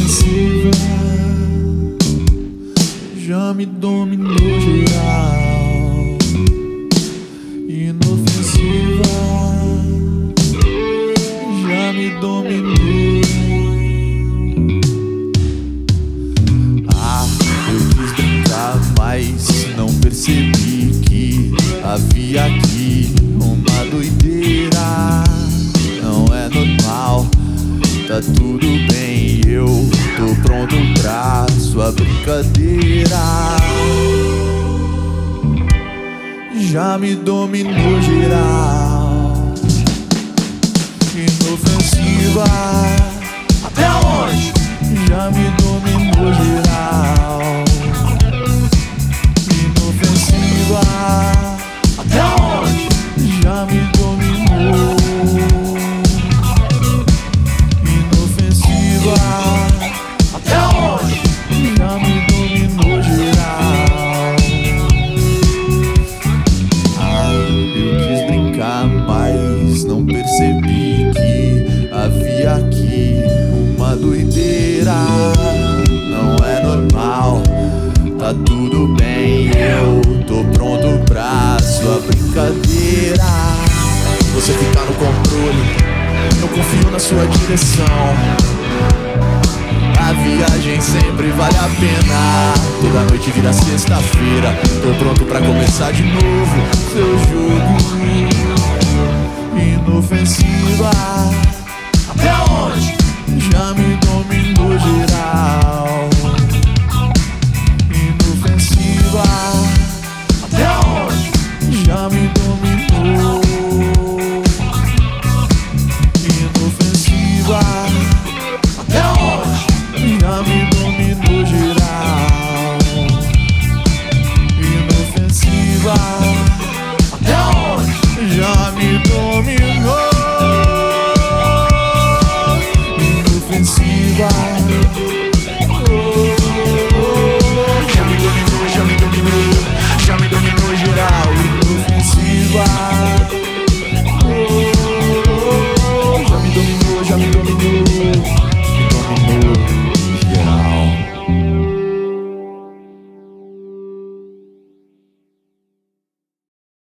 Inofensiva, já me dominou geral. Inofensiva, já me dominou. Eu quis brincar, mas não percebi que havia aqui uma doideira. Não é normal, tá tudo bem, eu tô pronto pra sua brincadeira. Já me dominou geral. Inofensiva, até onde? já me dominou geral. Inofensiva, Até onde? já me dominou. Inofensiva, Até onde? já me dominou geral. Eu quis brincar, mas não percebi que havia aqui uma doideira. Não é normal, tá tudo bem, eu tô pronto pra sua brincadeira. Você fica no controle, eu confio na sua direção. A viagem sempre vale a pena. Toda noite vira sexta-feira, tô pronto pra começar de novo seu jogo. Inofensiva,